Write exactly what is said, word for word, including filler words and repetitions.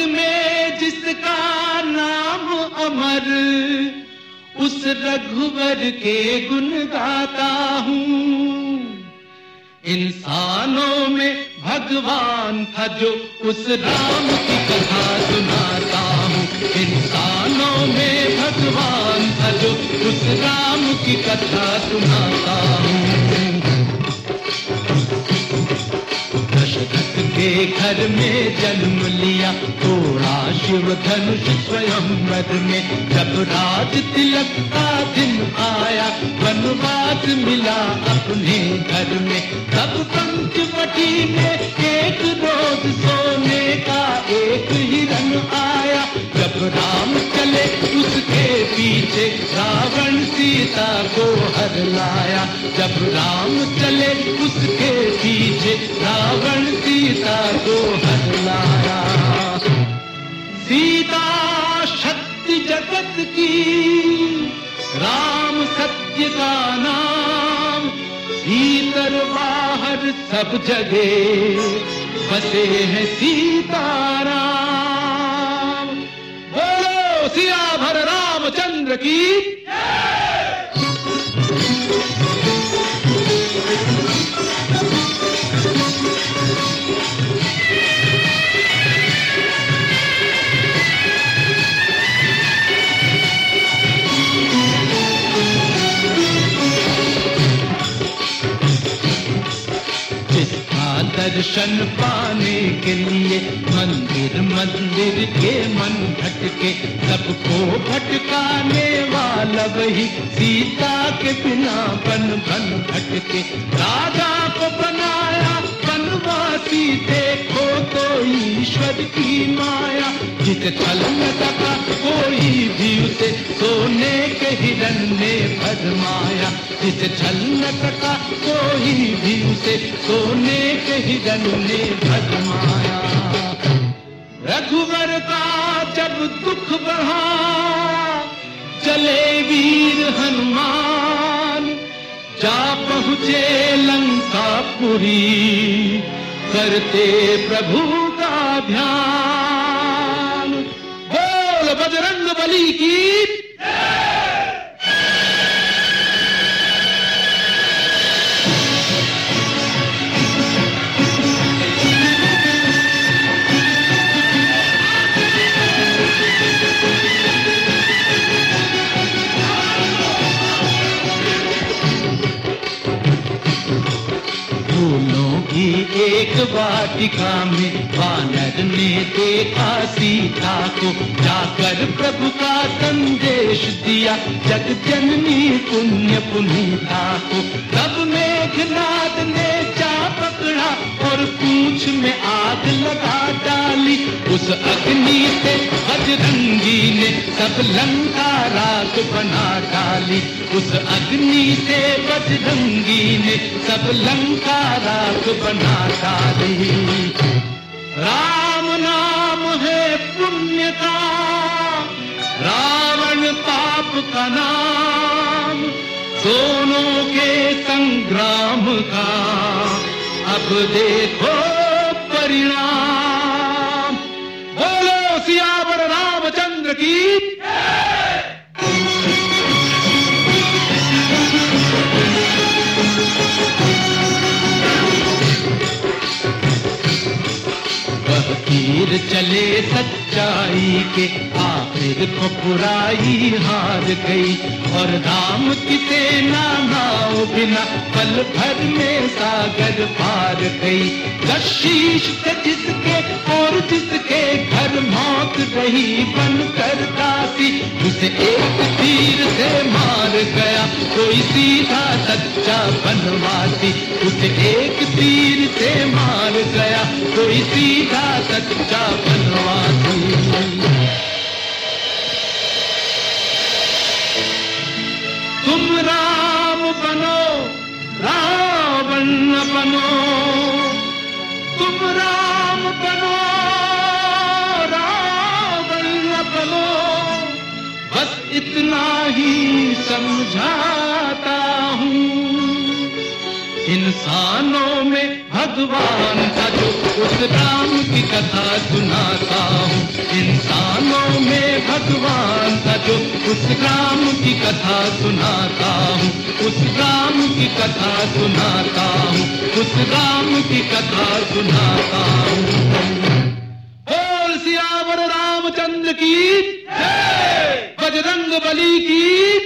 में जिसका नाम अमर, उस रघुवर के गुण गाता हूँ। इंसानों में भगवान था जो, उस राम की कथा सुनाता हूँ। इंसानों में भगवान था जो, उस राम की कथा सुनाता हूँ। दशरथ के घर में जन्म लिया, तोड़ा शिव धनुष स्वयंवर में। जब राज तिलक का दिन आया, वनवास मिला अपने घर में। तब पंचवटी में एक रोज सोने का एक हिरन आया। जब राम चले उसके पीछे, रावण सीता को हर लाया। जब राम चले उसके पीछे, रावण सीता को हर लाया। सीता शक्ति जगत की, राम सत्य का नाम। भीतर बाहर सब जगह बसे हैं सीताराम। बोलो सियावर रामचंद्र की। दर्शन पाने के लिए मंदिर मंदिर के मन भटके, सबको भटकाने वाला वही सीता के बिना बन बन भटके। राजा को बनाया वनवासी, देखो तो ईश्वर की माया। जिसे छल न सका कोई भी उसे, सोने के हिरन ने भरमाया। जिसे छल न सका कोई भी उसे, सोने के हिरन ने भरमाया। रघुवर का जब दुख बढ़ा, चले वीर हनुमान। जा पहुँचे लंकापुरी, करते प्रभु का ध्यान। बोल बजरंग बली की। एक वाटिका में वानर ने देखा सीता को, जाकर प्रभु का संदेश दिया जग जननी पुण्य पुनीता को। तब मेघनाद ने जा पकड़ा और पूंछ में आग लगा डाली। उस अग्नि से बजरंगी ने सब लंका राख बना डाली। उस अग्नि से बजरंगी ने सब लंका राख बना डाली। राम नाम है पुण्य का, रावण पाप का नाम। दोनों के संग्राम का अब देखो परिणाम। बोलो सियावर रामचंद्र की। तीर चले सच्चाई के, आखिर को बुराई हार गई। और राम की सेना नाव बिना पल भर में सागर पार गई। कशीश से जिसके और जिसके घर मौत रही बनकर दासी, उसे एक तीर से मार गया कोई सीधा सच्चा बनवासी। उसे एक तीर से मार गया कोई सीधा सच्चा बनवासी। तुम राम बनो रावण न बनो, तुम राम बनो रावण न बनो। बस इतना ही समझाता हूँ, इंसानों में भगवान का जो उस राम की कथा सुनाता हूँ। इंसानों में भगवान था जो उस राम की कथा सुनाता हूँ। उस राम की कथा सुनाता हूँ। उस राम की कथा सुनाता हूँ। बोल सियावर रामचंद्र की जय, बजरंग बली की